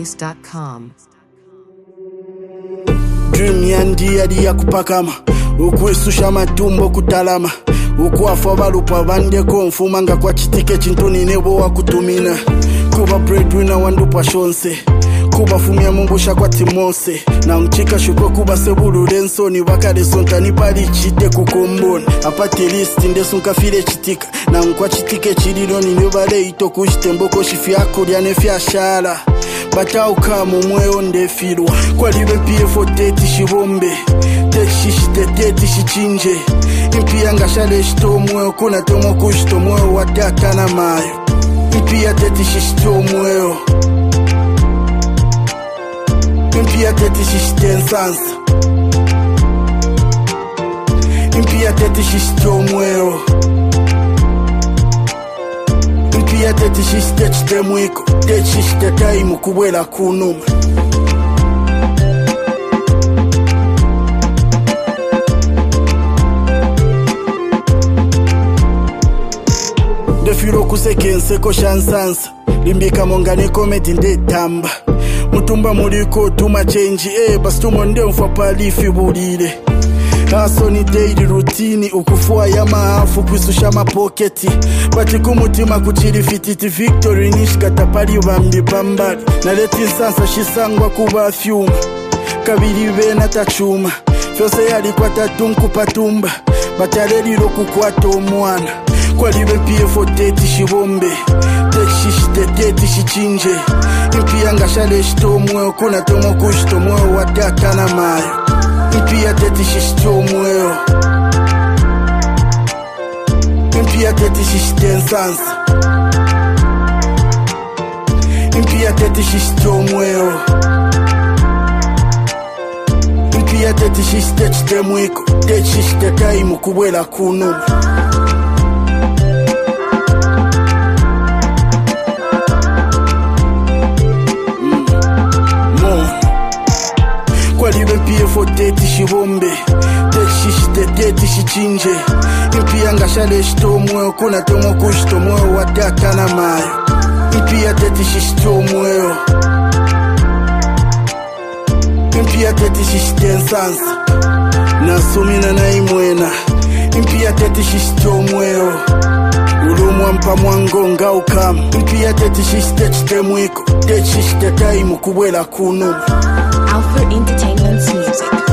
GetAtunes.com. Dream yandi yadi ya kupakama ukwesusha matumbo kutalama ukwafa balupa bande konfumanga kwa chitike chintuni nebo wakutumina kuba breadwinner wandupa shonse kuba fumia mungusha kwa timose na mchika shukwe kuba sebulu rensoni wakade sontani pali chite kukomboni apate list ndesunka file chitika na mkwa chitike chililoni nyobale ito kushitemboko shifiako liane fiashala batau kama mweo ndefilwa kwa libe PFO teti shibombe teti teti shichinje impia ngashale shito mweo kuna tomo kushito mweo watata na mayo impia teti shishito mweo impia teti shishiten sansa impia teti shishito mweo impia teti shishite chite mwiko teti shishite taimu kubwela kunuma Defiro kusekense ko shansansa limbika mongane komedi ndetamba mutumba muliko tuma change basi tumonde mfa palifi bulile Haso ni daily routine ukufua ya maafu kwisusha mapoketi bati kumutima kuchiri fititi victory nishikata pali bambi bambali na leti sansa shisangwa kuba fyuma kabiri bena tachuma fyose yali kwa tatunku patumba batalelilo kukwata omwana kwa libe PFO teti shibombe teti teti shichinje impia ngashale shito mweo kuna tomo kushito mweo watata na mayo impia teti shishito mweo impia teti shishiten sansa impia teti shishito mweo impia teti shishite chite mwiko teti shishite taimu kubwela kunuma libe PFO teti shibombe teti shichinje impia ngashale shito mweo kuna tomo kushito mweo watata na mayo impia teti shishito mweo impia teti shishiten sansa nasumina na imwena impia teti shishito mweo ulumwa mpa mwangonga ukama impia teti shishite chite mwiko teti shishite taimu kubwela kunuma Alpha Entertainment's music.